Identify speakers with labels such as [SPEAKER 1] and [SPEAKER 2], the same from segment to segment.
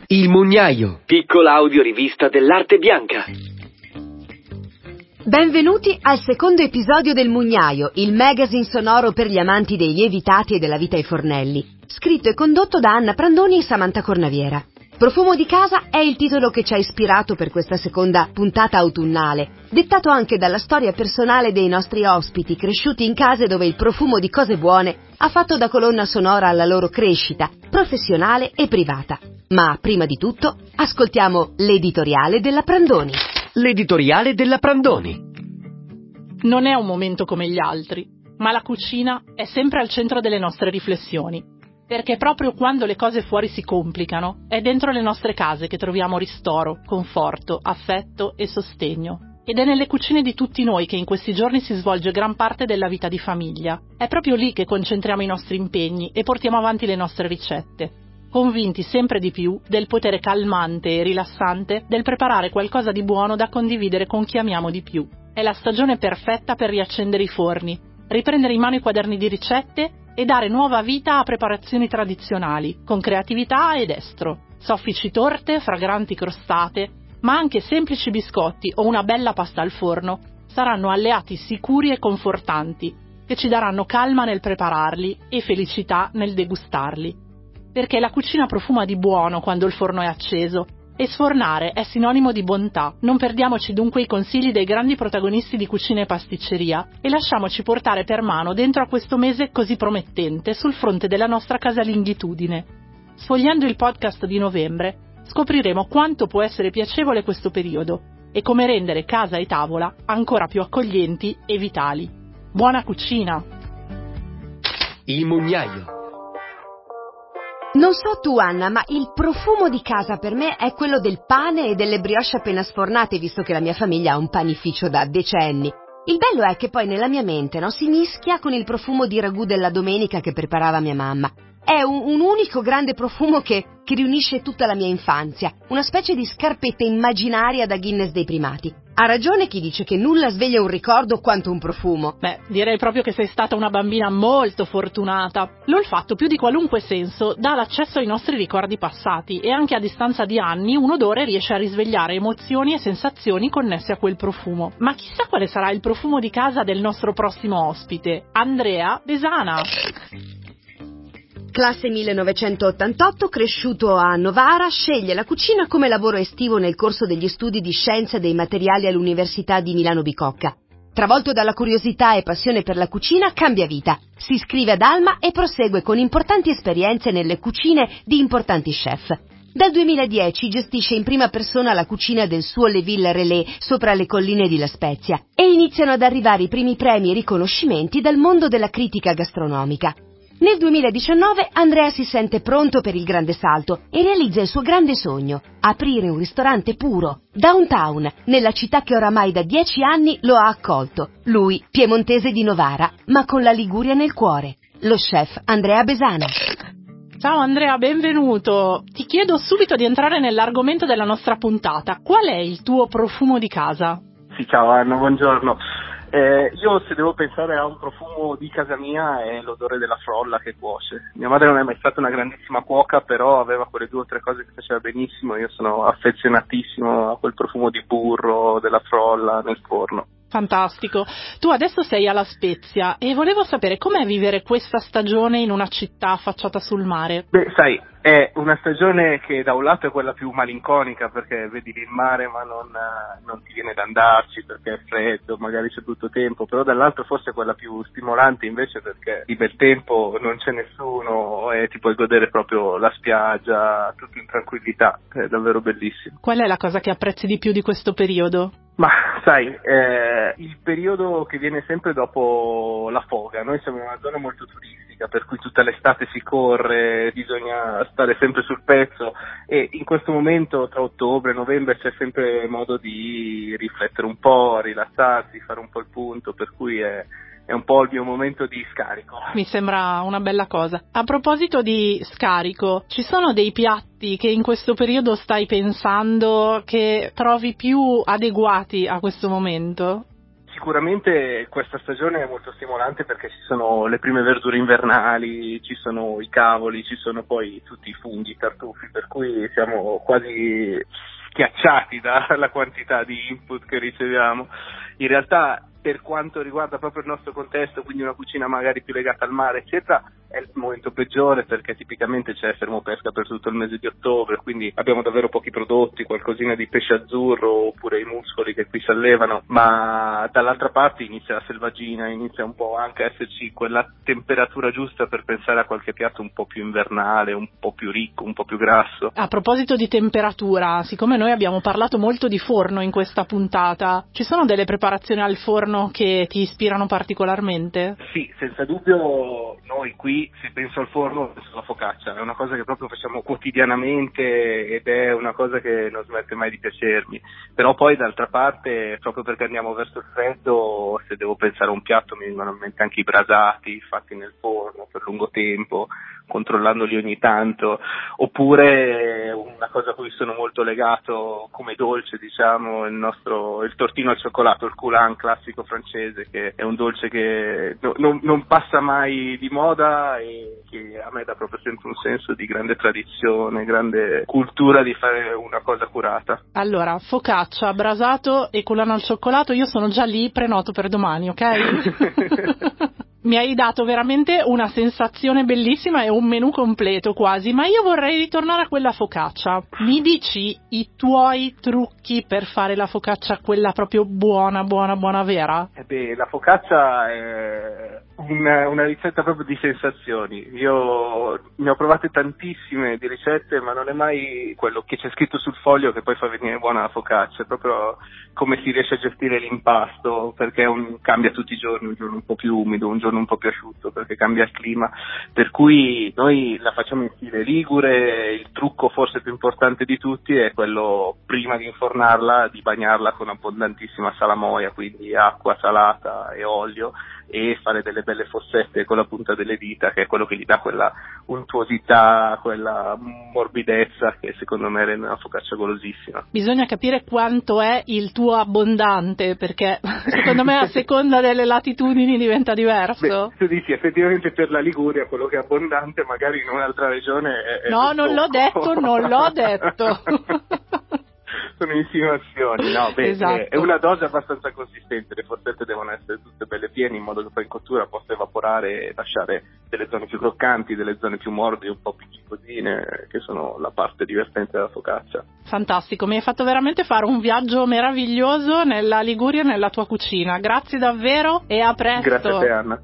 [SPEAKER 1] Il Mugnaio, piccola audiorivista dell'arte bianca.
[SPEAKER 2] Benvenuti al secondo episodio del Mugnaio, il magazine sonoro per gli amanti dei lievitati e della vita ai fornelli, scritto e condotto da Anna Prandoni e Samantha Cornaviera. Profumo di casa è il titolo che ci ha ispirato per questa seconda puntata autunnale, dettato anche dalla storia personale dei nostri ospiti, cresciuti in case dove il profumo di cose buone ha fatto da colonna sonora alla loro crescita, professionale e privata. Ma prima di tutto, ascoltiamo l'editoriale della Prandoni.
[SPEAKER 1] L'editoriale della Prandoni.
[SPEAKER 3] Non è un momento come gli altri, ma la cucina è sempre al centro delle nostre riflessioni. Perché proprio quando le cose fuori si complicano, è dentro le nostre case che troviamo ristoro, conforto, affetto e sostegno. Ed è nelle cucine di tutti noi che in questi giorni si svolge gran parte della vita di famiglia. È proprio lì che concentriamo i nostri impegni e portiamo avanti le nostre ricette, convinti sempre di più del potere calmante e rilassante del preparare qualcosa di buono da condividere con chi amiamo di più. È la stagione perfetta per riaccendere i forni, riprendere in mano i quaderni di ricette e dare nuova vita a preparazioni tradizionali, con creatività ed estro. Soffici torte, fragranti crostate, ma anche semplici biscotti o una bella pasta al forno saranno alleati sicuri e confortanti, che ci daranno calma nel prepararli e felicità nel degustarli. Perché la cucina profuma di buono quando il forno è acceso, e sfornare è sinonimo di bontà. Non perdiamoci dunque i consigli dei grandi protagonisti di cucina e pasticceria e lasciamoci portare per mano dentro a questo mese così promettente sul fronte della nostra casalingitudine. Sfogliando il podcast di novembre, scopriremo quanto può essere piacevole questo periodo e come rendere casa e tavola ancora più accoglienti e vitali. Buona cucina!
[SPEAKER 1] Il Mugnaio.
[SPEAKER 2] Non so tu, Anna, ma il profumo di casa per me è quello del pane e delle brioche appena sfornate, visto che la mia famiglia ha un panificio da decenni. Il bello è che poi nella mia mente, no, si mischia con il profumo di ragù della domenica che preparava mia mamma. È un unico grande profumo che riunisce tutta la mia infanzia, una specie di scarpetta immaginaria da Guinness dei primati. Ha ragione chi dice che nulla sveglia un ricordo quanto un profumo.
[SPEAKER 3] Beh, direi proprio che sei stata una bambina molto fortunata. L'olfatto, più di qualunque senso, dà l'accesso ai nostri ricordi passati e anche a distanza di anni un odore riesce a risvegliare emozioni e sensazioni connesse a quel profumo. Ma chissà quale sarà il profumo di casa del nostro prossimo ospite, Andrea Besana.
[SPEAKER 2] Classe 1988, cresciuto a Novara, sceglie la cucina come lavoro estivo nel corso degli studi di scienze dei materiali all'Università di Milano Bicocca. Travolto dalla curiosità e passione per la cucina, cambia vita. Si iscrive ad Alma e prosegue con importanti esperienze nelle cucine di importanti chef. Dal 2010 gestisce in prima persona la cucina del suo Le Ville Relais sopra le colline di La Spezia e iniziano ad arrivare i primi premi e riconoscimenti dal mondo della critica gastronomica. Nel 2019 Andrea si sente pronto per il grande salto e realizza il suo grande sogno, aprire un ristorante puro, downtown, nella città che oramai da 10 anni lo ha accolto. Lui, piemontese di Novara, ma con la Liguria nel cuore. Lo chef Andrea Besana.
[SPEAKER 3] Ciao Andrea, benvenuto. Ti chiedo subito di entrare nell'argomento della nostra puntata. Qual è il tuo profumo di casa?
[SPEAKER 4] Sì, ciao Anna, buongiorno. Io se devo pensare a un profumo di casa mia è l'odore della frolla che cuoce. Mia madre non è mai stata una grandissima cuoca, però aveva quelle 2 o 3 cose che faceva benissimo. Io sono affezionatissimo a quel profumo di burro, della frolla nel forno.
[SPEAKER 3] Fantastico. Tu adesso sei alla Spezia e volevo sapere com'è vivere questa stagione in una città affacciata sul mare.
[SPEAKER 4] Beh, sai, è una stagione che da un lato è quella più malinconica perché vedi il mare ma non ti viene da andarci perché è freddo, magari c'è tutto tempo, però dall'altro forse è quella più stimolante invece perché di bel tempo non c'è nessuno e ti puoi godere proprio la spiaggia, tutto in tranquillità, è davvero bellissimo.
[SPEAKER 3] Qual è la cosa che apprezzi di più di questo periodo?
[SPEAKER 4] Ma sai, il periodo che viene sempre dopo la foga, noi siamo in una zona molto turistica per cui tutta l'estate si corre, bisogna stare sempre sul pezzo e in questo momento tra ottobre e novembre c'è sempre modo di riflettere un po', rilassarsi, fare un po' il punto, per cui è un po' il mio momento di scarico.
[SPEAKER 3] Mi sembra una bella cosa. A proposito di scarico, ci sono dei piatti che in questo periodo stai pensando che trovi più adeguati a questo momento?
[SPEAKER 4] Sicuramente questa stagione è molto stimolante perché ci sono le prime verdure invernali, ci sono i cavoli, ci sono poi tutti i funghi, i tartufi, per cui siamo quasi schiacciati dalla quantità di input che riceviamo. In realtà, per quanto riguarda proprio il nostro contesto, quindi una cucina magari più legata al mare, eccetera, è il momento peggiore perché tipicamente c'è fermopesca per tutto il mese di ottobre, quindi abbiamo davvero pochi prodotti, qualcosina di pesce azzurro oppure i muscoli che qui si allevano, ma dall'altra parte inizia la selvaggina, inizia un po' anche a esserci quella temperatura giusta per pensare a qualche piatto un po' più invernale, un po' più ricco, un po' più grasso.
[SPEAKER 3] A proposito di temperatura, siccome noi abbiamo parlato molto di forno in questa puntata, ci sono delle preparazioni al forno che ti ispirano particolarmente?
[SPEAKER 4] Sì, senza dubbio noi qui, se penso al forno, penso alla focaccia, è una cosa che proprio facciamo quotidianamente ed è una cosa che non smette mai di piacermi, però poi d'altra parte, proprio perché andiamo verso il freddo, se devo pensare a un piatto mi vengono in mente anche i brasati fatti nel forno per lungo tempo, controllandoli ogni tanto, oppure una cosa a cui sono molto legato come dolce, diciamo, il tortino al cioccolato, il coulant classico francese, che è un dolce che non passa mai di moda e che a me dà proprio sempre un senso di grande tradizione, grande cultura di fare una cosa curata.
[SPEAKER 3] Allora, focaccia, brasato e coulant al cioccolato, io sono già lì, prenoto per domani, ok? Mi hai dato veramente una sensazione bellissima e un menù completo quasi, ma io vorrei ritornare a quella focaccia. Mi dici i tuoi trucchi per fare la focaccia, quella proprio buona vera?
[SPEAKER 4] La focaccia è una ricetta proprio di sensazioni. Io ne ho provate tantissime di ricette, ma non è mai quello che c'è scritto sul foglio che poi fa venire buona la focaccia, è proprio come si riesce a gestire l'impasto, perché cambia tutti i giorni, un giorno un po' più umido, un giorno un po' più asciutto, perché cambia il clima, per cui noi la facciamo in stile ligure. Il trucco forse più importante di tutti è quello, prima di infornarla, di bagnarla con abbondantissima salamoia, quindi acqua salata e olio, e fare delle belle fossette con la punta delle dita, che è quello che gli dà quella untuosità, quella morbidezza che secondo me rende una focaccia golosissima.
[SPEAKER 3] Bisogna capire quanto è il tuo abbondante, perché secondo me a seconda delle latitudini diventa diverso.
[SPEAKER 4] Tu dici effettivamente per la Liguria quello che è abbondante magari in un'altra regione è
[SPEAKER 3] No, non l'ho detto.
[SPEAKER 4] Sono insinuazioni, no?
[SPEAKER 3] Esatto.
[SPEAKER 4] È una dose abbastanza consistente, le fossette devono essere tutte belle piene in modo che poi in cottura possa evaporare e lasciare delle zone più croccanti, delle zone più morbide, un po' più chicosine, che sono la parte divertente della focaccia.
[SPEAKER 3] Fantastico, mi hai fatto veramente fare un viaggio meraviglioso nella Liguria e nella tua cucina. Grazie davvero e a presto.
[SPEAKER 4] Grazie a te, Anna.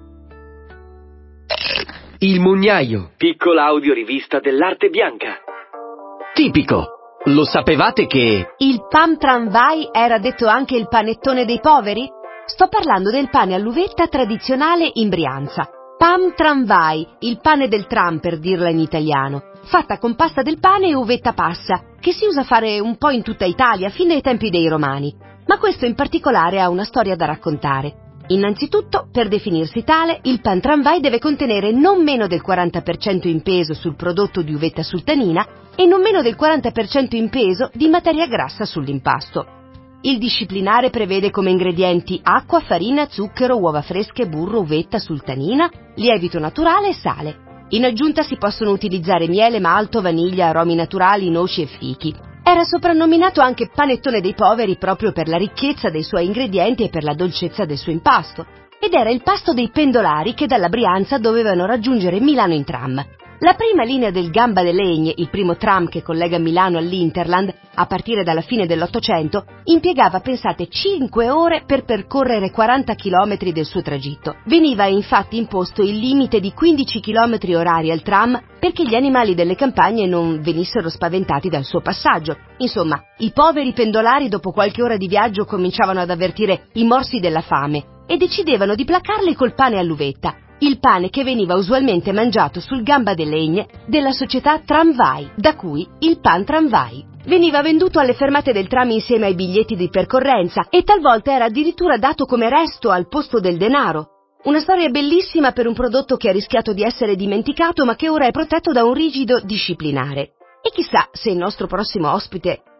[SPEAKER 1] Il Mugnaio, piccola audiorivista dell'arte bianca. Tipico. Lo sapevate che...
[SPEAKER 2] Il pan tramvai era detto anche il panettone dei poveri? Sto parlando del pane all'uvetta tradizionale in Brianza. Pan tramvai, il pane del tram per dirla in italiano, fatta con pasta del pane e uvetta passa, che si usa fare un po' in tutta Italia fin dai tempi dei Romani. Ma questo in particolare ha una storia da raccontare. Innanzitutto, per definirsi tale, il pan tramvai deve contenere non meno del 40% in peso sul prodotto di uvetta sultanina e non meno del 40% in peso di materia grassa sull'impasto. Il disciplinare prevede come ingredienti acqua, farina, zucchero, uova fresche, burro, uvetta sultanina, lievito naturale e sale. In aggiunta si possono utilizzare miele, malto, vaniglia, aromi naturali, noci e fichi. Era soprannominato anche panettone dei poveri proprio per la ricchezza dei suoi ingredienti e per la dolcezza del suo impasto. Ed era il pasto dei pendolari che dalla Brianza dovevano raggiungere Milano in tram. La prima linea del Gamba delle Legne, il primo tram che collega Milano all'Interland, a partire dalla fine dell'Ottocento, impiegava, pensate, 5 ore per percorrere 40 chilometri del suo tragitto. Veniva infatti imposto il limite di 15 chilometri orari al tram perché gli animali delle campagne non venissero spaventati dal suo passaggio. Insomma, i poveri pendolari dopo qualche ora di viaggio cominciavano ad avvertire i morsi della fame e decidevano di placarli col pane all'uvetta, il pane che veniva usualmente mangiato sul Gamba delle Legne della società Tramvai, da cui il pan tramvai. Veniva venduto alle fermate del tram insieme ai biglietti di percorrenza e talvolta era addirittura dato come resto al posto del denaro. Una storia bellissima per un prodotto che ha rischiato di essere dimenticato ma che ora è protetto da un rigido disciplinare. E chissà se il nostro prossimo ospite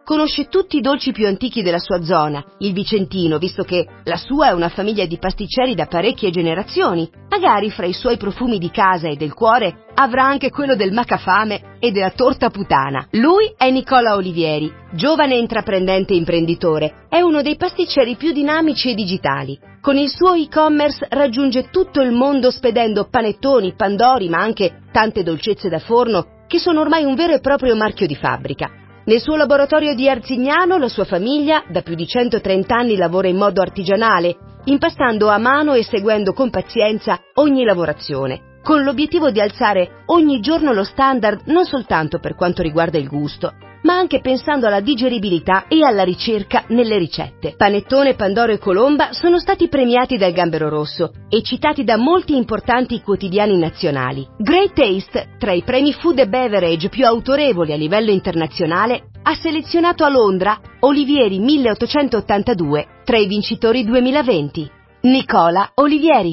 [SPEAKER 2] Conosce tutti i dolci più antichi della sua zona, il vicentino, visto che la sua è una famiglia di pasticceri da parecchie generazioni. Magari fra i suoi profumi di casa e del cuore avrà anche quello del macafame e della torta putana. Lui è Nicola Olivieri, giovane intraprendente imprenditore. È uno dei pasticceri più dinamici e digitali. Con il suo e-commerce raggiunge tutto il mondo spedendo panettoni, pandori, ma anche tante dolcezze da forno che sono ormai un vero e proprio marchio di fabbrica. Nel suo laboratorio di Arzignano la sua famiglia da più di 130 anni lavora in modo artigianale, impastando a mano e seguendo con pazienza ogni lavorazione, con l'obiettivo di alzare ogni giorno lo standard non soltanto per quanto riguarda il gusto, ma anche pensando alla digeribilità e alla ricerca nelle ricette. Panettone, Pandoro e Colomba sono stati premiati dal Gambero Rosso e citati da molti importanti quotidiani nazionali. Great Taste, tra i premi food e beverage più autorevoli a livello internazionale, ha selezionato a Londra Olivieri 1882 tra i vincitori 2020. Nicola Olivieri.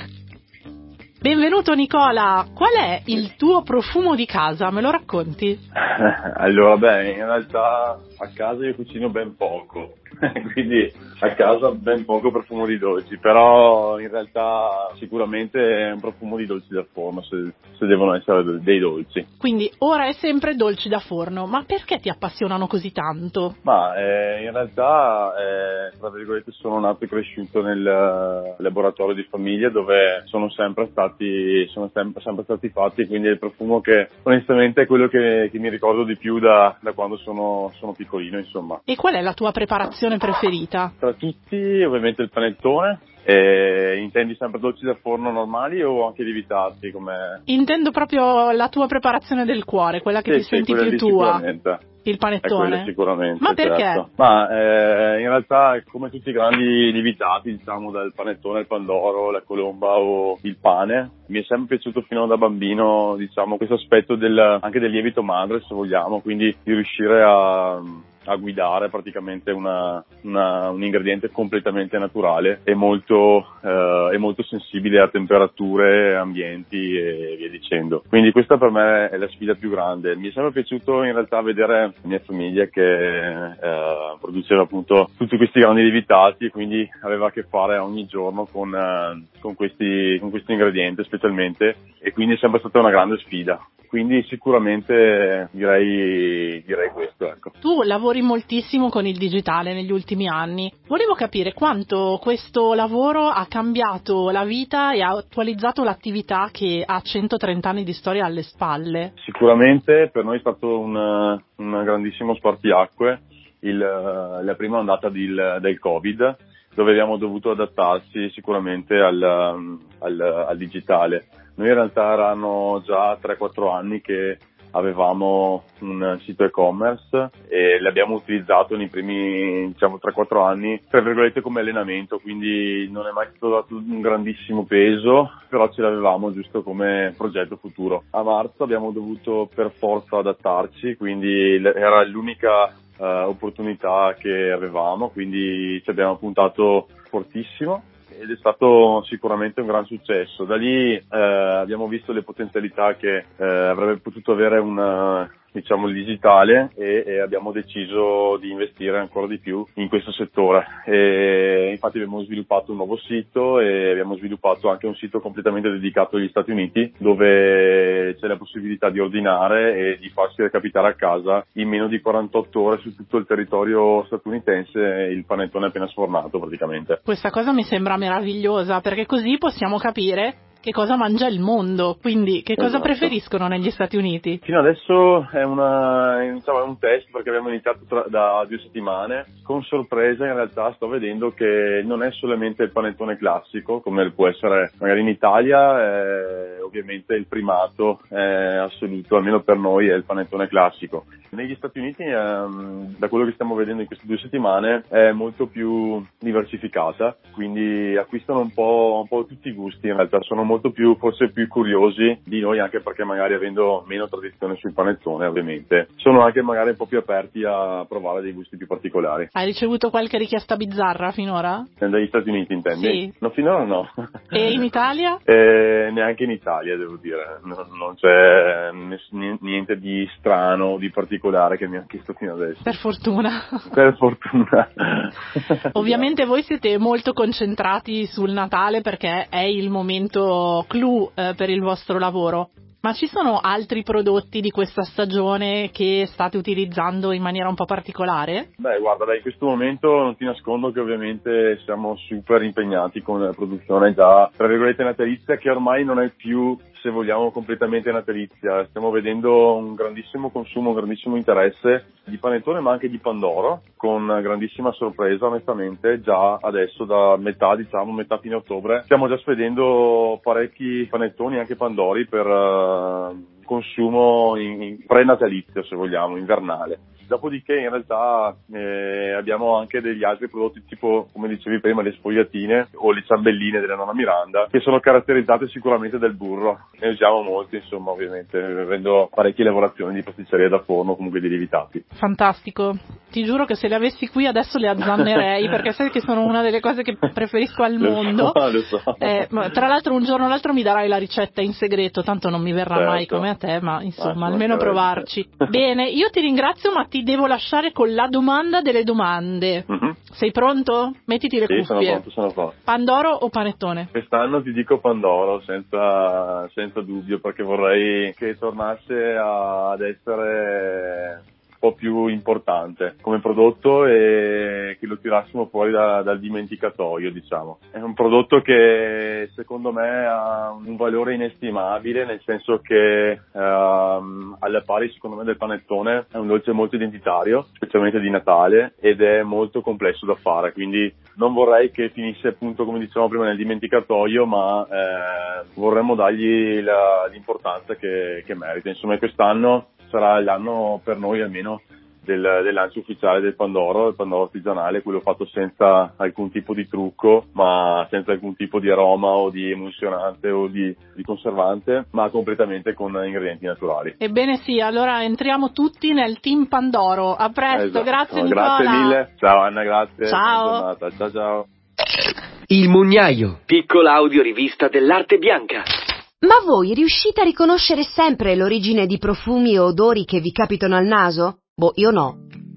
[SPEAKER 3] Benvenuto Nicola, qual è il tuo profumo di casa? Me lo racconti?
[SPEAKER 5] Allora, in realtà a casa io cucino ben poco, quindi a casa ben poco profumo di dolci, però in realtà sicuramente è un profumo di dolci da forno, se devono essere dei dolci.
[SPEAKER 3] Quindi ora è sempre dolci da forno, ma perché ti appassionano così tanto?
[SPEAKER 5] In realtà, tra virgolette, sono nato e cresciuto nel laboratorio di famiglia dove sono sempre stati fatti, quindi è il profumo che onestamente è quello che mi ricordo di più da quando sono piccolino, insomma.
[SPEAKER 3] E qual è la tua preparazione preferita?
[SPEAKER 5] Tra tutti ovviamente il panettone. Intendi sempre dolci da forno normali o anche lievitati?
[SPEAKER 3] Intendo proprio la tua preparazione del cuore, quella che ti senti più tua.
[SPEAKER 5] Sicuramente.
[SPEAKER 3] Il panettone?
[SPEAKER 5] Sicuramente.
[SPEAKER 3] Ma perché?
[SPEAKER 5] Certo. In realtà come tutti i grandi lievitati, diciamo dal panettone al pandoro, la colomba o il pane, mi è sempre piaciuto fino da bambino, diciamo, questo aspetto anche del lievito madre, se vogliamo, quindi di riuscire a guidare praticamente un ingrediente completamente naturale e molto sensibile a temperature, ambienti e via dicendo. Quindi questa per me è la sfida più grande. Mi è sempre piaciuto in realtà vedere la mia famiglia che produceva appunto tutti questi grandi lievitati e quindi aveva a che fare ogni giorno con questi ingredienti specialmente, e quindi è sempre stata una grande sfida. Quindi sicuramente direi questo, ecco.
[SPEAKER 3] Tu lavori moltissimo con il digitale negli ultimi anni. Volevo capire quanto questo lavoro ha cambiato la vita e ha attualizzato l'attività che ha 130 anni di storia alle spalle.
[SPEAKER 5] Sicuramente per noi è stato un grandissimo spartiacque la prima ondata del Covid, dove abbiamo dovuto adattarsi sicuramente al digitale. Noi in realtà erano già 3-4 anni che avevamo un sito e-commerce e l'abbiamo utilizzato nei primi 3-4 anni tra virgolette come allenamento, quindi non è mai stato dato un grandissimo peso, però ce l'avevamo giusto come progetto futuro. A marzo abbiamo dovuto per forza adattarci, quindi era l'unica opportunità che avevamo, quindi ci abbiamo puntato fortissimo ed è stato sicuramente un gran successo. Da lì abbiamo visto le potenzialità che avrebbe potuto avere il digitale e abbiamo deciso di investire ancora di più in questo settore. E infatti abbiamo sviluppato un nuovo sito e abbiamo sviluppato anche un sito completamente dedicato agli Stati Uniti, dove c'è la possibilità di ordinare e di farsi recapitare a casa in meno di 48 ore su tutto il territorio statunitense il panettone appena sfornato praticamente.
[SPEAKER 3] Questa cosa mi sembra meravigliosa, perché così possiamo capire che cosa mangia il mondo, quindi che cosa preferiscono negli Stati Uniti?
[SPEAKER 5] Fino adesso è un test, perché abbiamo iniziato da 2 settimane. Con sorpresa in realtà sto vedendo che non è solamente il panettone classico, come può essere magari in Italia, ovviamente il primato assoluto, almeno per noi, è il panettone classico. Negli Stati Uniti, da quello che stiamo vedendo in queste 2 settimane, è molto più diversificata, quindi acquistano un po' tutti i gusti, in realtà sono molto più, forse più curiosi di noi, anche perché magari avendo meno tradizione sul panettone, ovviamente, sono anche magari un po' più aperti a provare dei gusti più particolari.
[SPEAKER 3] Hai ricevuto qualche richiesta bizzarra finora?
[SPEAKER 5] Dagli Stati Uniti, intendi?
[SPEAKER 3] Sì.
[SPEAKER 5] No, finora no.
[SPEAKER 3] E in Italia?
[SPEAKER 5] Neanche in Italia, devo dire. Non c'è niente di strano, di particolare che mi ha chiesto fino adesso.
[SPEAKER 3] Per fortuna.
[SPEAKER 5] Per fortuna.
[SPEAKER 3] Ovviamente voi siete molto concentrati sul Natale perché è il momento clou per il vostro lavoro. Ma ci sono altri prodotti di questa stagione che state utilizzando in maniera un po' particolare?
[SPEAKER 5] Beh, guarda, in questo momento non ti nascondo che ovviamente siamo super impegnati con la produzione già, tra virgolette, natalizia, che ormai non è più, se vogliamo, completamente natalizia. Stiamo vedendo un grandissimo consumo, un grandissimo interesse di panettone, ma anche di pandoro, con grandissima sorpresa, onestamente. Già adesso, da metà fine ottobre, stiamo già spedendo parecchi panettoni e anche pandori per consumo in pre-natalizio, se vogliamo, invernale. Dopodiché in realtà abbiamo anche degli altri prodotti tipo, come dicevi prima, le sfogliatine o le ciambelline della nonna Miranda, che sono caratterizzate sicuramente del burro. Ne usiamo molti, insomma, ovviamente, avendo parecchie lavorazioni di pasticceria da forno, comunque di lievitati.
[SPEAKER 3] Fantastico. Ti giuro che se le avessi qui adesso le azzannerei, perché sai che sono una delle cose che preferisco al mondo.
[SPEAKER 5] Lo so.
[SPEAKER 3] Tra l'altro un giorno o l'altro mi darai la ricetta in segreto, tanto non mi verrà mai come a te, ma insomma, almeno provarci. Bene, io ti ringrazio, ma ti devo lasciare con la domanda delle domande. Mm-hmm. Sei pronto? Mettiti le cuffie.
[SPEAKER 5] Sono pronto.
[SPEAKER 3] Pandoro o panettone?
[SPEAKER 5] Quest'anno ti dico pandoro, senza dubbio, perché vorrei che tornasse ad essere un po' più importante come prodotto e che lo tirassimo fuori dal dimenticatoio, diciamo. È un prodotto che secondo me ha un valore inestimabile, nel senso che alla pari, secondo me, del panettone è un dolce molto identitario, specialmente di Natale, ed è molto complesso da fare, quindi non vorrei che finisse, appunto, come dicevamo prima, nel dimenticatoio, ma vorremmo dargli l'importanza che merita. Insomma, quest'anno sarà l'anno, per noi almeno, del lancio ufficiale del pandoro, il pandoro artigianale, quello fatto senza alcun tipo di trucco, ma senza alcun tipo di aroma o di emulsionante o di conservante, ma completamente con ingredienti naturali.
[SPEAKER 3] Ebbene sì, allora entriamo tutti nel team Pandoro. A presto, esatto. Grazie Nicola.
[SPEAKER 5] Grazie mille, ciao Anna, grazie.
[SPEAKER 3] Ciao.
[SPEAKER 5] Ciao.
[SPEAKER 1] Il Mugnaio, piccola audiorivista dell'arte bianca.
[SPEAKER 2] Ma voi riuscite a riconoscere sempre l'origine di profumi o odori che vi capitano al naso? Boh, io no.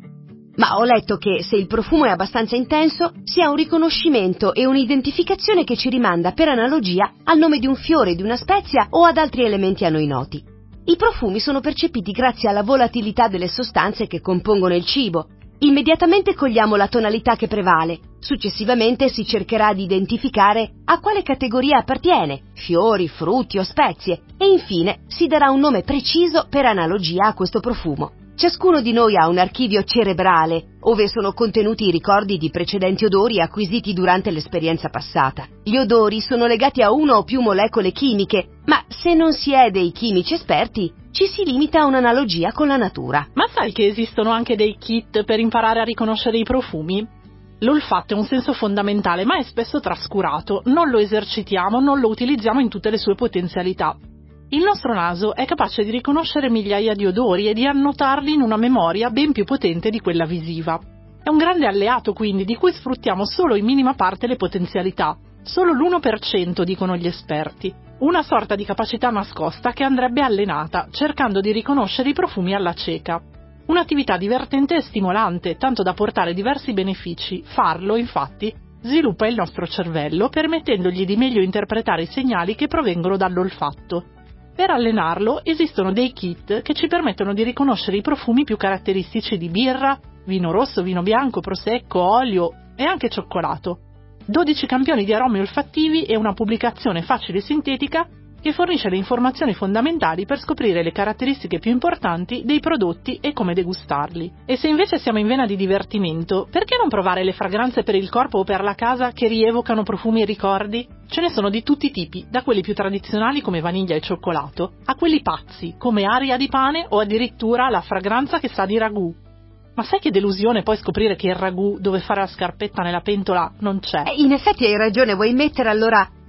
[SPEAKER 2] Ma ho letto che se il profumo è abbastanza intenso, si ha un riconoscimento e un'identificazione che ci rimanda per analogia al nome di un fiore, di una spezia o ad altri elementi a noi noti. I profumi sono percepiti grazie alla volatilità delle sostanze che compongono il cibo. Immediatamente cogliamo la tonalità che prevale. Successivamente si cercherà di identificare a quale categoria appartiene, fiori, frutti o spezie, e infine si darà un nome preciso per analogia a questo profumo. Ciascuno di noi ha un archivio cerebrale, ove sono contenuti i ricordi di precedenti odori acquisiti durante l'esperienza passata. Gli odori sono legati a una o più molecole chimiche, ma se non si è dei chimici esperti, ci si limita a un'analogia con la natura.
[SPEAKER 3] Ma sai che esistono anche dei kit per imparare a riconoscere i profumi? L'olfatto è un senso fondamentale, ma è spesso trascurato. Non lo esercitiamo, non lo utilizziamo in tutte le sue potenzialità. Il nostro naso è capace di riconoscere migliaia di odori e di annotarli in una memoria ben più potente di quella visiva. È un grande alleato, quindi, di cui sfruttiamo solo in minima parte le potenzialità. Solo l'1%, dicono gli esperti. Una sorta di capacità nascosta che andrebbe allenata, cercando di riconoscere i profumi alla cieca. Un'attività divertente e stimolante, tanto da portare diversi benefici. Farlo, infatti, sviluppa il nostro cervello, permettendogli di meglio interpretare i segnali che provengono dall'olfatto. Per allenarlo esistono dei kit che ci permettono di riconoscere i profumi più caratteristici di birra, vino rosso, vino bianco, prosecco, olio e anche cioccolato. 12 campioni di aromi olfattivi e una pubblicazione facile e sintetica che fornisce le informazioni fondamentali per scoprire le caratteristiche più importanti dei prodotti e come degustarli. E se invece siamo in vena di divertimento, perché non provare le fragranze per il corpo o per la casa che rievocano profumi e ricordi? Ce ne sono di tutti i tipi, da quelli più tradizionali come vaniglia e cioccolato, a quelli pazzi come aria di pane o addirittura la fragranza che sa di ragù. Ma sai che delusione poi scoprire che il ragù dove fare la scarpetta nella pentola non c'è?
[SPEAKER 2] In effetti hai ragione, vuoi mettere allora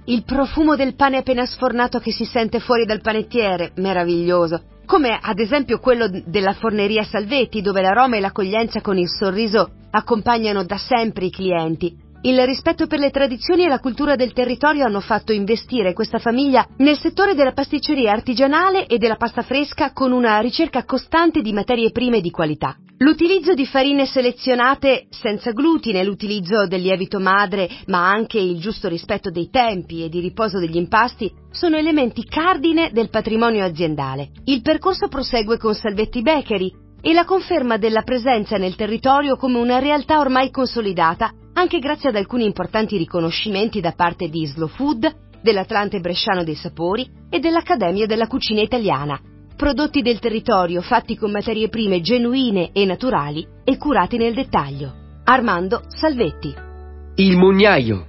[SPEAKER 2] Il profumo del pane appena sfornato che si sente fuori dal panettiere, meraviglioso. Come ad esempio quello della forneria Salvetti, dove l'aroma e l'accoglienza con il sorriso accompagnano da sempre i clienti. Il rispetto per le tradizioni e la cultura del territorio hanno fatto investire questa famiglia nel settore della pasticceria artigianale e della pasta fresca con una ricerca costante di materie prime di qualità. L'utilizzo di farine selezionate senza glutine, l'utilizzo del lievito madre, ma anche il giusto rispetto dei tempi e di riposo degli impasti sono elementi cardine del patrimonio aziendale. Il percorso prosegue con Salvetti Bakery e la conferma della presenza nel territorio come una realtà ormai consolidata anche grazie ad alcuni importanti riconoscimenti da parte di Slow Food, dell'Atlante Bresciano dei Sapori e dell'Accademia della Cucina Italiana. Prodotti del territorio fatti con materie prime genuine e naturali e curati nel dettaglio. Armando Salvetti.
[SPEAKER 1] Il Mugnaio.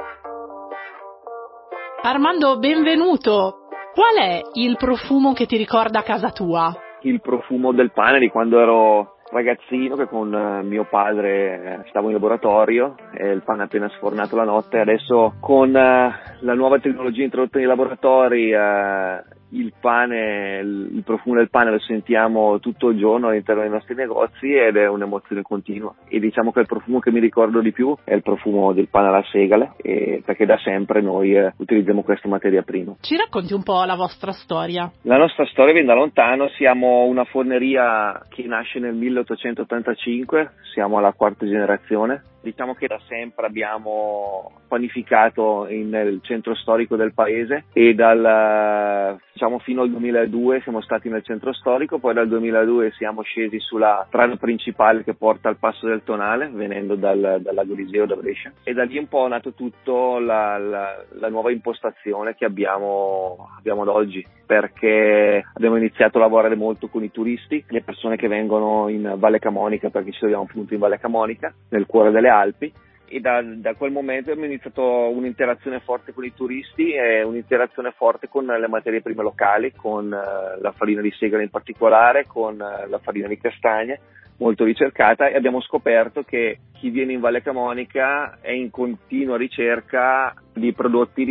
[SPEAKER 3] Armando, benvenuto. Qual è il profumo che ti ricorda casa tua?
[SPEAKER 6] Il profumo del pane di quando ero ragazzino, che con mio padre stavo in laboratorio e il pane appena sfornato la notte. Adesso con la nuova tecnologia introdotta nei laboratori, il profumo del pane lo sentiamo tutto il giorno all'interno dei nostri negozi ed è un'emozione continua. E diciamo che il profumo che mi ricordo di più è il profumo del pane alla segale, perché da sempre noi utilizziamo questa materia prima.
[SPEAKER 3] Ci racconti un po' la vostra storia?
[SPEAKER 6] La nostra storia viene da lontano, siamo una forneria che nasce nel 1885, siamo alla quarta generazione. Diciamo che da sempre abbiamo panificato nel centro storico del paese e fino al 2002 siamo stati nel centro storico, poi dal 2002 siamo scesi sulla strada principale che porta al Passo del Tonale, venendo dal Lago Iseo da Brescia, e da lì un po' è nato tutto la nuova impostazione che abbiamo ad oggi, perché abbiamo iniziato a lavorare molto con i turisti, le persone che vengono in Valle Camonica, perché ci troviamo appunto in Valle Camonica, nel cuore delle Alpi, e da quel momento abbiamo iniziato un'interazione forte con i turisti e un'interazione forte con le materie prime locali, con la farina di segale in particolare, con la farina di castagne, molto ricercata, e abbiamo scoperto che chi viene in Valle Camonica è in continua ricerca di prodotti,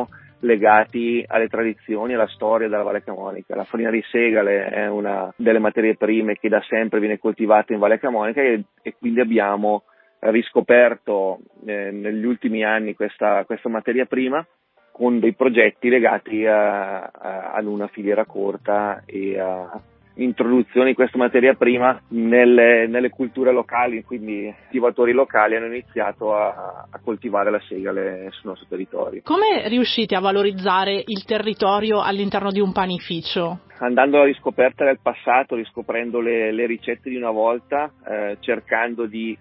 [SPEAKER 6] legati alle tradizioni e alla storia della Valle Camonica. La farina di segale è una delle materie prime che da sempre viene coltivata in Valle Camonica e quindi abbiamo riscoperto negli ultimi anni questa materia prima con dei progetti legati ad una filiera corta e a introduzione di questa materia prima nelle culture locali, quindi i coltivatori locali hanno iniziato a coltivare la segale sul nostro territorio.
[SPEAKER 3] Come riuscite a valorizzare il territorio all'interno di un panificio?
[SPEAKER 6] Andando alla riscoperta del passato, riscoprendo le ricette di una volta, cercando di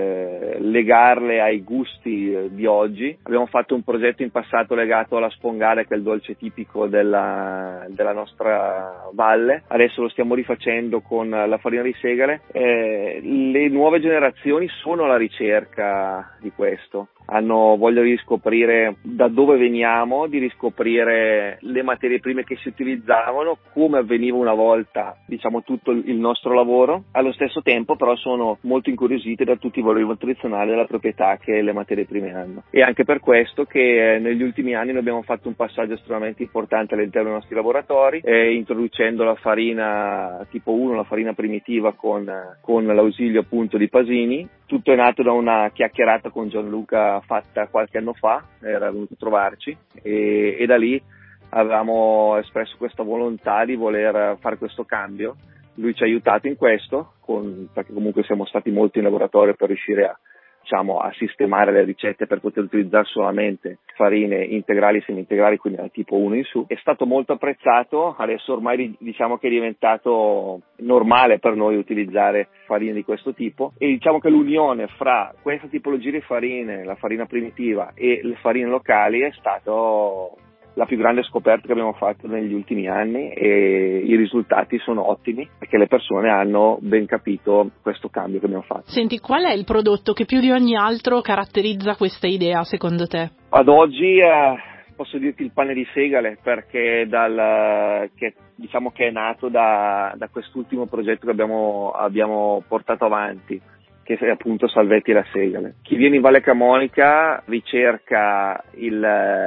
[SPEAKER 6] legarle ai gusti di oggi. Abbiamo fatto un progetto in passato legato alla spongale, che è il dolce tipico della nostra valle. Adesso lo stiamo rifacendo con la farina di segale. Le nuove generazioni sono alla ricerca di questo. Hanno voglia di riscoprire da dove veniamo, di riscoprire le materie prime che si utilizzavano, come avveniva una volta, tutto il nostro lavoro. Allo stesso tempo però sono molto incuriositi da tutti i valori nutrizionali e la proprietà che le materie prime hanno. E anche per questo che negli ultimi anni noi abbiamo fatto un passaggio estremamente importante all'interno dei nostri laboratori, introducendo la farina tipo 1, la farina primitiva con l'ausilio appunto di Pasini. Tutto è nato da una chiacchierata con Gianluca fatta qualche anno fa, era venuto a trovarci e da lì avevamo espresso questa volontà di voler fare questo cambio. Lui ci ha aiutato in questo, perché comunque siamo stati molto in laboratorio per riuscire a sistemare le ricette per poter utilizzare solamente farine integrali e semi-integrali, quindi al tipo 1 in su. È stato molto apprezzato, adesso ormai che è diventato normale per noi utilizzare farine di questo tipo, e che l'unione fra questa tipologia di farine, la farina primitiva e le farine locali, è stato la più grande scoperta che abbiamo fatto negli ultimi anni, e i risultati sono ottimi perché le persone hanno ben capito questo cambio che abbiamo fatto.
[SPEAKER 3] Senti, qual è il prodotto che più di ogni altro caratterizza questa idea secondo te?
[SPEAKER 6] Ad oggi posso dirti il pane di segale, perché che è nato da quest'ultimo progetto che abbiamo portato avanti, che è appunto Salvetti la segale. Chi viene in Valle Camonica ricerca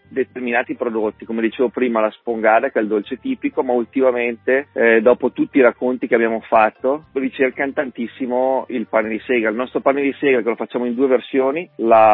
[SPEAKER 6] determinati prodotti, come dicevo prima la spongada, che è il dolce tipico, ma ultimamente dopo tutti i racconti che abbiamo fatto ricercano tantissimo il pane di segale. Il nostro pane di segale, che lo facciamo in 2 versioni,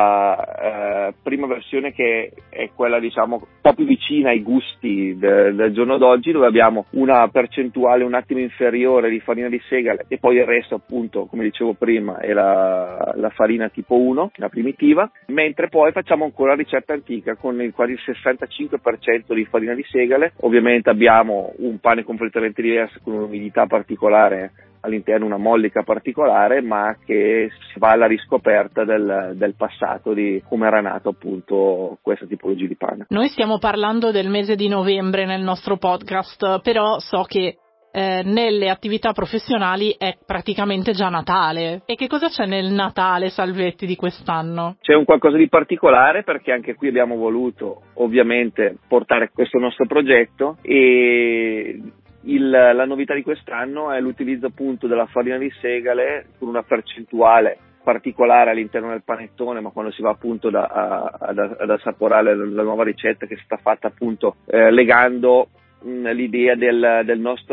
[SPEAKER 6] la prima versione che è quella diciamo un po' più vicina ai gusti del giorno d'oggi, dove abbiamo una percentuale un attimo inferiore di farina di segale e poi il resto appunto, come dicevo prima, è la farina tipo 1, la primitiva, mentre poi facciamo ancora la ricetta antica con quasi il 65% di farina di segale. Ovviamente abbiamo un pane completamente diverso, con un'umidità particolare all'interno, una mollica particolare, ma che si va alla riscoperta del passato, di come era nato appunto questa tipologia di pane.
[SPEAKER 3] Noi stiamo parlando del mese di novembre nel nostro podcast, però so che nelle attività professionali è praticamente già Natale. E che cosa c'è nel Natale, Salvetti, di quest'anno?
[SPEAKER 6] C'è un qualcosa di particolare, perché anche qui abbiamo voluto ovviamente portare questo nostro progetto, e la novità di quest'anno è l'utilizzo appunto della farina di segale con una percentuale particolare all'interno del panettone, ma quando si va appunto ad assaporare la nuova ricetta, che è stata fatta appunto legando l'idea della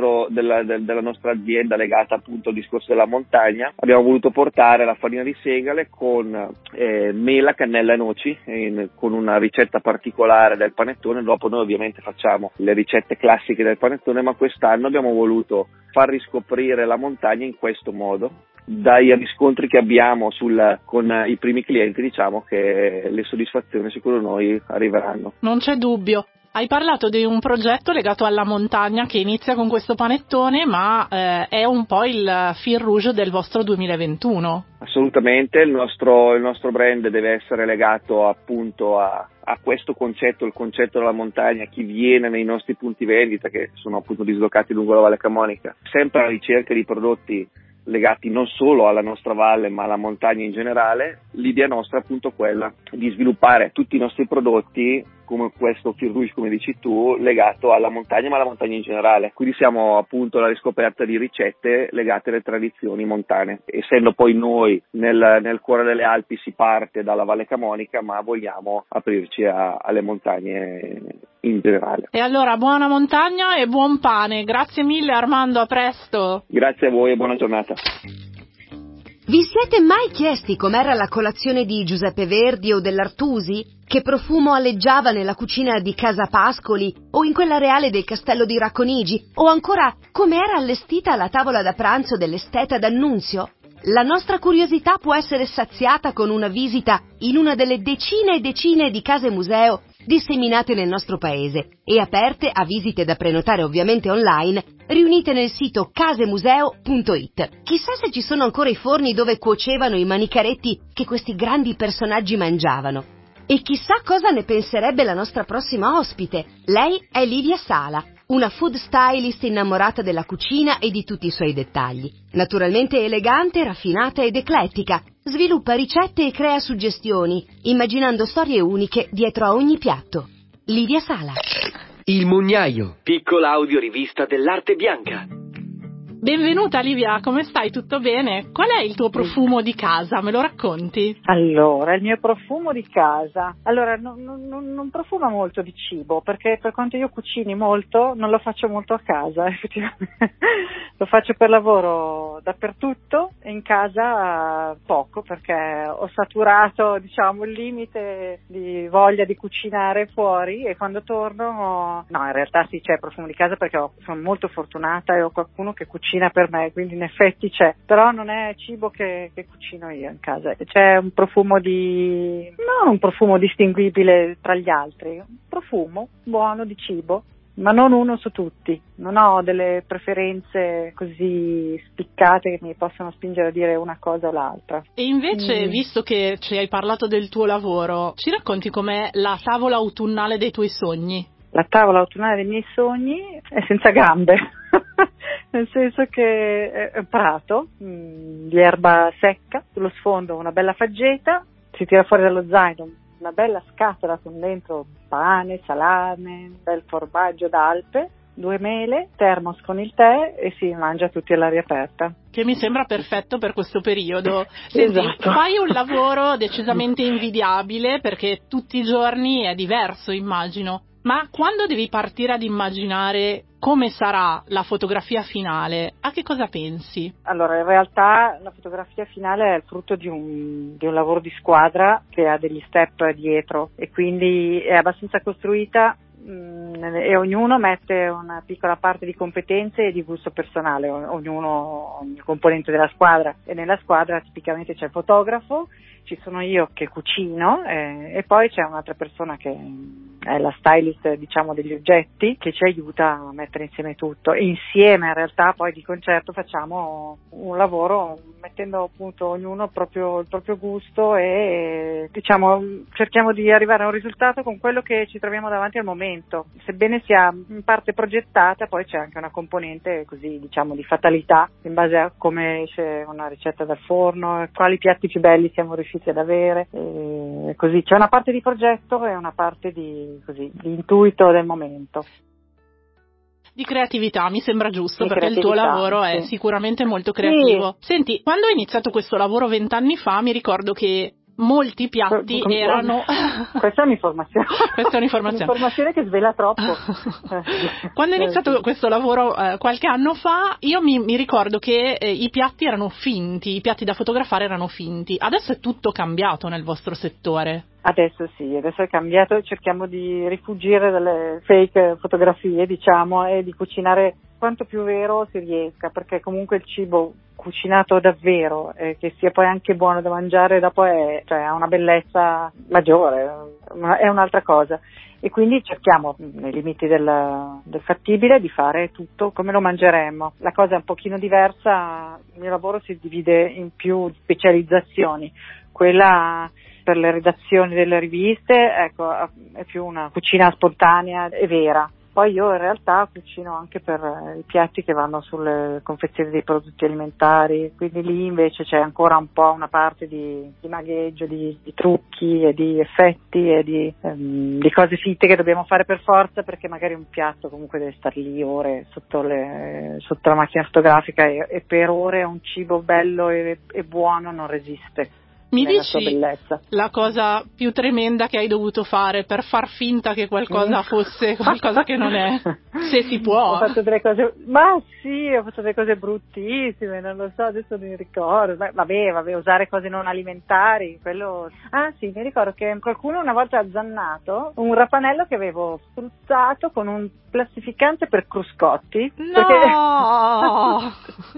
[SPEAKER 6] nostra azienda legata appunto al discorso della montagna. Abbiamo voluto portare la farina di segale con mela, cannella e noci, con una ricetta particolare del panettone. Dopo noi ovviamente facciamo le ricette classiche del panettone, ma quest'anno abbiamo voluto far riscoprire la montagna in questo modo. Dai riscontri che abbiamo con i primi clienti, diciamo che le soddisfazioni secondo noi arriveranno.
[SPEAKER 3] Non c'è dubbio. Hai parlato di un progetto legato alla montagna che inizia con questo panettone, ma è un po' il fil rouge del vostro 2021.
[SPEAKER 6] Assolutamente, il nostro brand deve essere legato appunto a questo concetto, il concetto della montagna. Chi viene nei nostri punti vendita, che sono appunto dislocati lungo la Valle Camonica, sempre alla ricerca di prodotti legati non solo alla nostra valle ma alla montagna in generale. L'idea nostra è appunto quella di sviluppare tutti i nostri prodotti come questo fil rouge, come dici tu, legato alla montagna, ma alla montagna in generale. Quindi siamo appunto alla riscoperta di ricette legate alle tradizioni montane. Essendo poi noi nel cuore delle Alpi, si parte dalla Valle Camonica, ma vogliamo aprirci alle montagne in generale.
[SPEAKER 3] E allora buona montagna e buon pane. Grazie mille Armando, a presto.
[SPEAKER 6] Grazie a voi e buona giornata.
[SPEAKER 2] Vi siete mai chiesti com'era la colazione di Giuseppe Verdi o dell'Artusi? Che profumo alleggiava nella cucina di Casa Pascoli o in quella reale del Castello di Racconigi? O ancora, com'era allestita la tavola da pranzo dell'esteta d'Annunzio? La nostra curiosità può essere saziata con una visita in una delle decine e decine di case museo disseminate nel nostro paese e aperte a visite da prenotare ovviamente online, riunite nel sito casemuseo.it. Chissà se ci sono ancora i forni dove cuocevano i manicaretti che questi grandi personaggi mangiavano. E chissà cosa ne penserebbe la nostra prossima ospite. Lei è Livia Sala, una food stylist innamorata della cucina e di tutti i suoi dettagli. Naturalmente elegante, raffinata ed eclettica, sviluppa ricette e crea suggestioni, immaginando storie uniche dietro a ogni piatto. Livia Sala.
[SPEAKER 1] Il Mugnaio, piccola audiorivista dell'arte bianca.
[SPEAKER 3] Benvenuta Livia, come stai? Tutto bene? Qual è il tuo profumo di casa? Me lo racconti?
[SPEAKER 7] Allora, il mio profumo di casa. Allora, non profuma molto di cibo, perché per quanto io cucini molto, non lo faccio molto a casa, effettivamente. Lo faccio per lavoro dappertutto e in casa poco, perché ho saturato, diciamo, il limite di voglia di cucinare fuori, e quando torno, no, in realtà sì, c'è profumo di casa perché sono molto fortunata e ho qualcuno che cucina per me, quindi in effetti c'è, però non è cibo che cucino io in casa. C'è un profumo non un profumo distinguibile tra gli altri, un profumo buono di cibo, ma non uno su tutti. Non ho delle preferenze così spiccate che mi possono spingere a dire una cosa o l'altra.
[SPEAKER 3] E invece, visto che ci hai parlato del tuo lavoro, ci racconti com'è la tavola autunnale dei tuoi sogni?
[SPEAKER 7] La tavola autunnale dei miei sogni è senza gambe, nel senso che è un prato di erba secca, sullo sfondo una bella faggeta, si tira fuori dallo zaino una bella scatola con dentro pane, salame, un bel formaggio d'Alpe, 2 mele, termos con il tè e si mangia tutti all'aria aperta.
[SPEAKER 3] Che mi sembra perfetto per questo periodo. Senti,
[SPEAKER 7] Esatto.
[SPEAKER 3] fai un lavoro decisamente invidiabile perché tutti i giorni è diverso, immagino. Ma quando devi partire ad immaginare come sarà la fotografia finale, a che cosa pensi?
[SPEAKER 7] Allora, in realtà la fotografia finale è il frutto di un lavoro di squadra che ha degli step dietro e quindi è abbastanza costruita e ognuno mette una piccola parte di competenze e di gusto personale, ogni componente della squadra, e nella squadra tipicamente c'è il fotografo, ci sono io che cucino e poi c'è un'altra persona che è la stylist, diciamo, degli oggetti, che ci aiuta a mettere insieme tutto, e insieme in realtà poi di concerto facciamo un lavoro mettendo appunto ognuno il proprio gusto e diciamo cerchiamo di arrivare a un risultato con quello che ci troviamo davanti al momento. Sebbene sia in parte progettata, poi c'è anche una componente così, diciamo, di fatalità in base a come esce una ricetta dal forno, quali piatti più belli siamo riusciti ad avere, e così c'è una parte di progetto e una parte di intuito del momento.
[SPEAKER 3] Di creatività, mi sembra giusto,
[SPEAKER 7] Di
[SPEAKER 3] perché il tuo
[SPEAKER 7] creatività,
[SPEAKER 3] lavoro è
[SPEAKER 7] sì.
[SPEAKER 3] sicuramente molto creativo.
[SPEAKER 7] Sì.
[SPEAKER 3] Senti, quando ho iniziato questo lavoro 20 anni fa, mi ricordo che molti piatti erano...
[SPEAKER 7] Questa è un'informazione.
[SPEAKER 3] Questa è un'informazione.
[SPEAKER 7] Un'informazione che svela troppo.
[SPEAKER 3] Quando ho iniziato questo lavoro qualche anno fa, io mi ricordo che i piatti erano finti, i piatti da fotografare erano finti. Adesso è tutto cambiato nel vostro settore.
[SPEAKER 7] Adesso sì, adesso è cambiato, cerchiamo di rifuggire dalle fake fotografie, diciamo, e di cucinare quanto più vero si riesca, perché comunque il cibo cucinato davvero, che sia poi anche buono da mangiare, dopo ha una bellezza maggiore, è un'altra cosa. E quindi cerchiamo, nei limiti del fattibile, di fare tutto come lo mangeremmo. La cosa è un pochino diversa, il mio lavoro si divide in più specializzazioni. Quella per le redazioni delle riviste, ecco, è più una cucina spontanea e vera. Poi io in realtà cucino anche per i piatti che vanno sulle confezioni dei prodotti alimentari, quindi lì invece c'è ancora un po' una parte di magheggio, di trucchi e di effetti e di cose fitte che dobbiamo fare per forza, perché magari un piatto comunque deve stare lì ore sotto la macchina fotografica e per ore un cibo bello e buono non resiste.
[SPEAKER 3] Mi dici la cosa più tremenda che hai dovuto fare per far finta che qualcosa fosse qualcosa che non è? Se si può.
[SPEAKER 7] Ho fatto delle cose, ma sì, ho fatto delle cose bruttissime, non lo so, adesso mi ricordo. Vabbè, usare cose non alimentari, quello. Ah sì, mi ricordo che qualcuno una volta ha zannato un rapanello che avevo spruzzato con un plastificante per cruscotti.
[SPEAKER 3] No!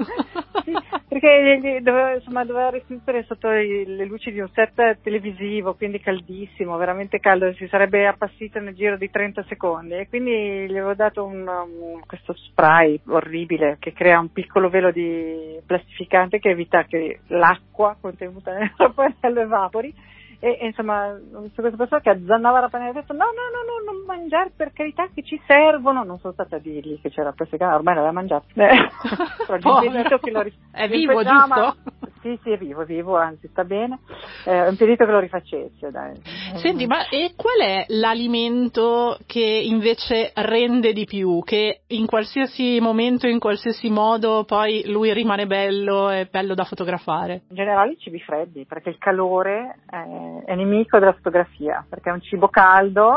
[SPEAKER 7] Perché doveva riflettere sotto le luci di un set televisivo, quindi caldissimo, veramente caldo, si sarebbe appassito nel giro di 30 secondi, e quindi gli avevo dato questo spray orribile che crea un piccolo velo di plastificante che evita che l'acqua contenuta nel rapanello evapori. E insomma, ho visto questa persona che azzannava la panella e ha detto no, non mangiare, per carità, che ci servono. Non sono stata a dirgli che c'era plastificante, ormai l'aveva mangiato. Però impedito che lo
[SPEAKER 3] è vivo, giusto?
[SPEAKER 7] Sì, è vivo, anzi sta bene. Ho impedito che lo rifacesse, dai.
[SPEAKER 3] Senti, ma e qual è l'alimento che invece rende di più, che in qualsiasi momento, in qualsiasi modo, poi lui rimane bello, è bello da fotografare?
[SPEAKER 7] In generale i cibi freddi, perché il calore è nemico della fotografia, perché un cibo caldo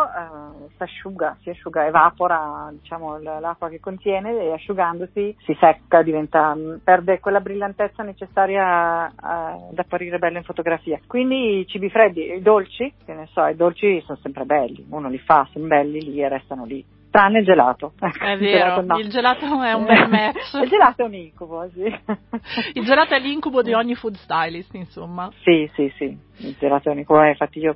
[SPEAKER 7] si asciuga, evapora, diciamo, l'acqua che contiene, e asciugandosi si secca, perde quella brillantezza necessaria ad apparire bello in fotografia. Quindi i cibi freddi, i dolci, che ne so, i dolci sono sempre belli, uno li fa, sono belli lì e restano lì. Tranne il gelato.
[SPEAKER 3] È vero, il gelato è un bel match.
[SPEAKER 7] Il gelato è un incubo, sì.
[SPEAKER 3] Il gelato è l'incubo di ogni food stylist, insomma.
[SPEAKER 7] Sì, il gelato è un incubo, infatti io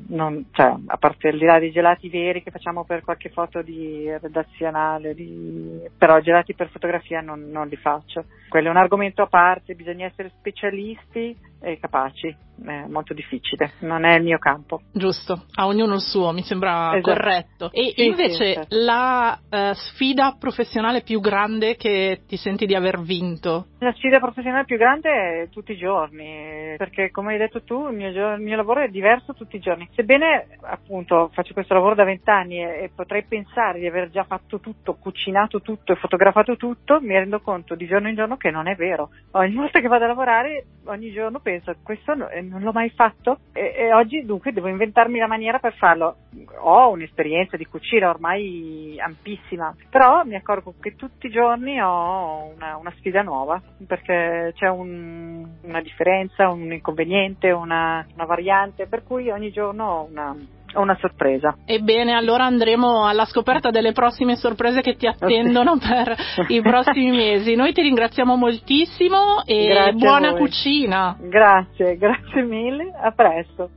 [SPEAKER 7] a parte al di là dei gelati veri che facciamo per qualche foto di redazionale, però gelati per fotografia non li faccio. Quello è un argomento a parte, bisogna essere specialisti e capaci. È molto difficile, non è il mio campo.
[SPEAKER 3] Giusto, a ognuno il suo, mi sembra
[SPEAKER 7] Esatto.
[SPEAKER 3] Corretto. E
[SPEAKER 7] Sì,
[SPEAKER 3] invece
[SPEAKER 7] certo.
[SPEAKER 3] la sfida professionale più grande che ti senti di aver vinto?
[SPEAKER 7] La sfida professionale più grande è tutti i giorni, perché come hai detto tu il mio lavoro è diverso tutti i giorni. Sebbene appunto faccio questo lavoro da 20 anni e potrei pensare di aver già fatto tutto, cucinato tutto e fotografato tutto, mi rendo conto di giorno in giorno che non è vero. Ogni volta che vado a lavorare, ogni giorno penso questo non l'ho mai fatto e oggi dunque devo inventarmi la maniera per farlo. Ho un'esperienza di cucina ormai ampissima, però mi accorgo che tutti i giorni ho una sfida nuova, perché c'è una differenza, un inconveniente, una variante, per cui ogni giorno ho una sorpresa.
[SPEAKER 3] Ebbene, allora andremo alla scoperta delle prossime sorprese che ti attendono per i prossimi mesi. Noi ti ringraziamo moltissimo e
[SPEAKER 7] Grazie
[SPEAKER 3] buona cucina.
[SPEAKER 7] Grazie mille, a presto.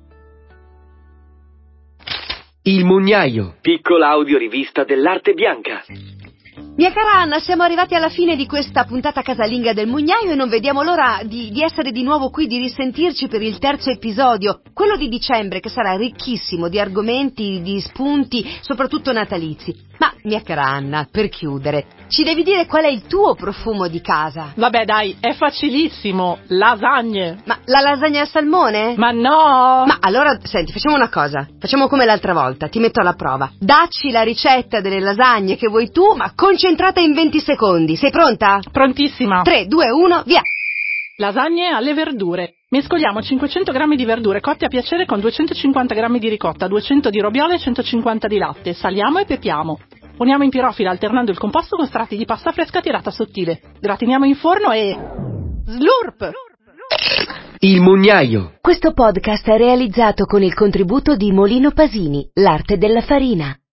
[SPEAKER 1] Il Mugnaio, piccola audiorivista dell'arte bianca.
[SPEAKER 2] Mia cara Anna, siamo arrivati alla fine di questa puntata casalinga del Mugnaio e non vediamo l'ora di essere di nuovo qui, di risentirci per il terzo episodio, quello di dicembre, che sarà ricchissimo di argomenti, di spunti, soprattutto natalizi. Ma, mia cara Anna, per chiudere, ci devi dire qual è il tuo profumo di casa?
[SPEAKER 3] Vabbè dai, è facilissimo, lasagne.
[SPEAKER 2] Ma la lasagna al salmone?
[SPEAKER 3] Ma no!
[SPEAKER 2] Ma allora, senti, facciamo una cosa, facciamo come l'altra volta, ti metto alla prova. Dacci la ricetta delle lasagne che vuoi tu, ma concentrata in 20 secondi. Sei pronta?
[SPEAKER 3] Prontissima.
[SPEAKER 2] 3, 2, 1, via!
[SPEAKER 3] Lasagne alle verdure. Mescoliamo 500 g di verdure cotte a piacere con 250 g di ricotta, 200 di robiola e 150 di latte. Saliamo e pepiamo. Poniamo in pirofila alternando il composto con strati di pasta fresca tirata sottile. Gratiniamo in forno e... slurp!
[SPEAKER 1] Il Mugnaio.
[SPEAKER 2] Questo podcast è realizzato con il contributo di Molino Pasini, l'arte della farina.